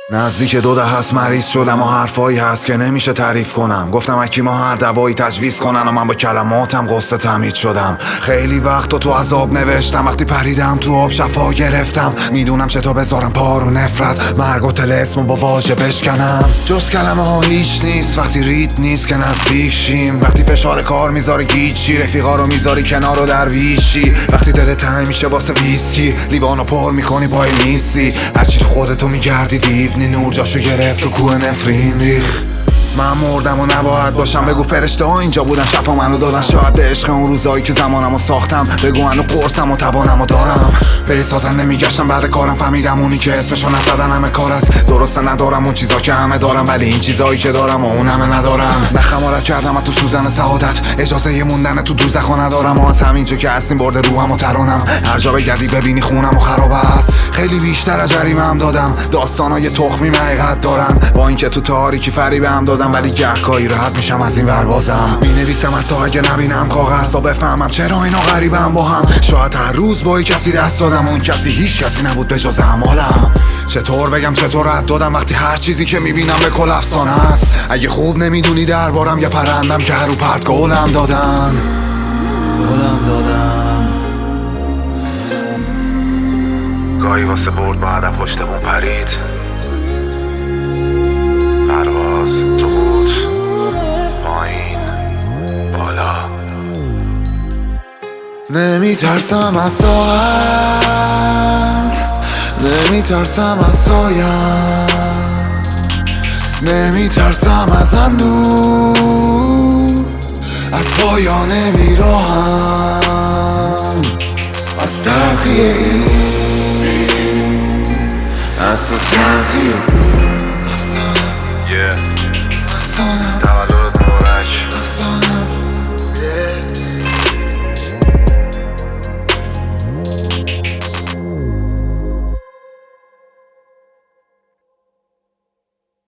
نزدیک 2 دهه هست مریض شدم و حرفایی هست که نمیشه تعریف کنم. گفتم حکیما هر دوایی تجویز کنن و من با کلماتم قصه تمهید شدم. خیلی وقت تو عذاب نوشتم، وقتی پریدم تو آب شفا گرفتم. میدونم چطور بذارم پارو نفرت، مرگ و طلسم با واژه بشکنم. جز کلمه ها هیچ نیست وقتی رید نیست که نزدیک شیم. وقتی فشار کار میذاری گیچی، رفیقا رو میذاری کنار و درویشی. وقتی دلت تنگ میشه واسه ویسکی، لیوانو پر میکنی پای نیستی. هرچی تو خودتو میگردی دیونی، نور جاشو گرفت و کوه نفرین ریخ. من مردم و نباید باشم، بگو فرشته ها اینجا بودن شفا منو دادن. شاید به عشق اون روزایی که زمانمو ساختم، بگو منو قرصم و توانمو دارم. به سازن نمیگشتم بعد کارم، فهمیدم اونی که اسمشو نزدن همه کار است. درسته ندارم اون چیزا که همه دارم، ولی این چیزایی که دارم و اون همه ندارم. نه خمارت کردم و تو سوزن سعادت، اجازه ی موندن تو دوزخو ندارم. و از همینجا که هستیم برده روحم و ترانم، هر جا بگردی ببینی خونم و خراب است. خیلی بیشتر از جریمه هم دادم، داستانای تخمی حقیقت دارن. با اینکه تو تاریکی فریبم دادم، ولی گهگاهی راحت میشم از این ور بازم. مینویسم حتی اگه نبینم کاغذ تا بفهمم چرا اینا غریبم با هم. شاید هر روز با کسی دست دادم، اون کسی هیچ کسی نبود به جز اعمالم. چطور بگم چطور رد دادم وقتی هر چیزی که میبینم به کل افسانه است. اگه خوب نمیدونی دربارم یه پرندم که هر رو پرت گلم دادن. گاهی واسه برد بعدم پشتمون پرید، پرواز تو بود پایین بالا. نمیترسم از ساعت، نمیترسم از سایم، نمیترسم از اندوه، از پایان میراهم، از تلخی این، از تو تلخی